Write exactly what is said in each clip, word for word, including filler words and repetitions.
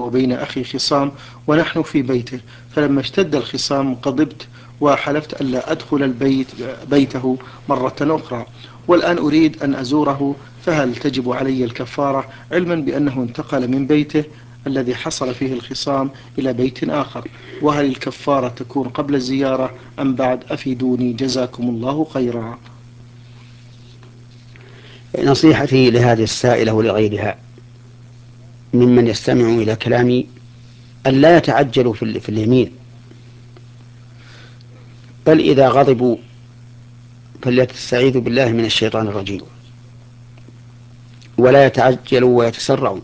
وبين أخي خصام ونحن في بيته، فلما اشتد الخصام غضبت وحلفت ألا أدخل البيت بيته مرة أخرى، والآن أريد أن أزوره، فهل تجب علي الكفارة علما بأنه انتقل من بيته الذي حصل فيه الخصام إلى بيت آخر؟ وهل الكفارة تكون قبل الزيارة أم بعد؟ أفيدوني جزاكم الله خيرا. نصيحتي لهذه السائلة ولغيرها ممن يستمع إلى كلامي أن لا يتعجلوا في اليمين، بل إذا غضبوا فليستعيذوا بالله من الشيطان الرجيم، ولا يتعجلوا ويتسرعوا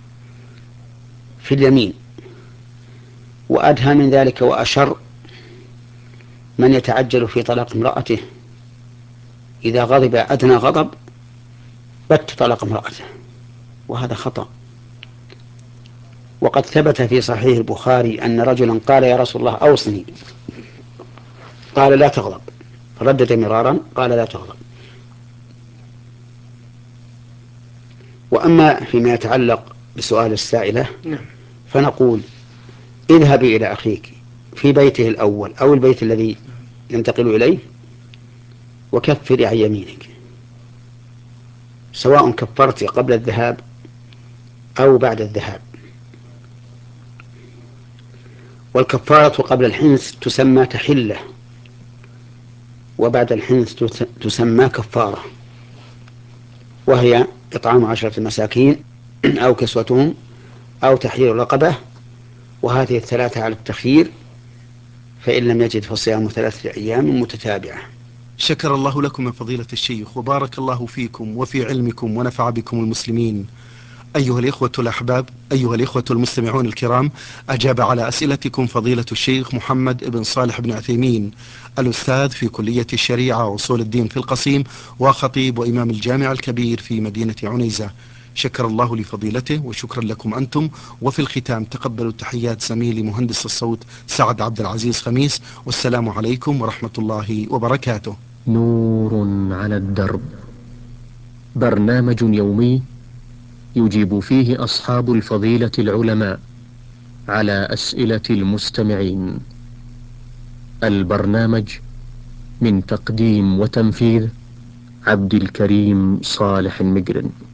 في اليمين. وأدهى من ذلك وأشر من يتعجل في طلاق امرأته، إذا غضب أدنى غضب بت طلق امرأته، وهذا خطأ. وقد ثبت في صحيح البخاري أن رجلا قال يا رسول الله أوصني، قال لا تغضب، فردد مرارا قال لا تغضب. وأما فيما يتعلق بسؤال السائلة فنقول اذهبي إلى أخيك في بيته الأول أو البيت الذي ينتقل إليه وكفري عن يمينك، سواء كفرت قبل الذهاب أو بعد الذهاب. والكفارة قبل الحنث تسمى تحلة، وبعد الحنث تسمى كفارة، وهي إطعام عشرة مساكين أو كسوتهم أو تحرير رقبة، وهذه الثلاثة على التخيير، فإن لم يجد فصيام ثلاثة أيام متتابعة. شكر الله لكم من فضيلة الشيخ، وبارك الله فيكم وفي علمكم ونفع بكم المسلمين. أيها الإخوة الأحباب، أيها الإخوة المستمعون الكرام، أجاب على أسئلتكم فضيلة الشيخ محمد بن صالح بن عثيمين، الأستاذ في كلية الشريعة وأصول الدين في القصيم، وخطيب وإمام الجامع الكبير في مدينة عنيزة. شكر الله لفضيلته وشكرا لكم أنتم. وفي الختام تقبلوا تحيات زميلي مهندس الصوت سعد عبد العزيز خميس، والسلام عليكم ورحمة الله وبركاته. نور على الدرب، برنامج يومي يجيب فيه أصحاب الفضيلة العلماء على أسئلة المستمعين. البرنامج من تقديم وتنفيذ عبد الكريم صالح المقرن.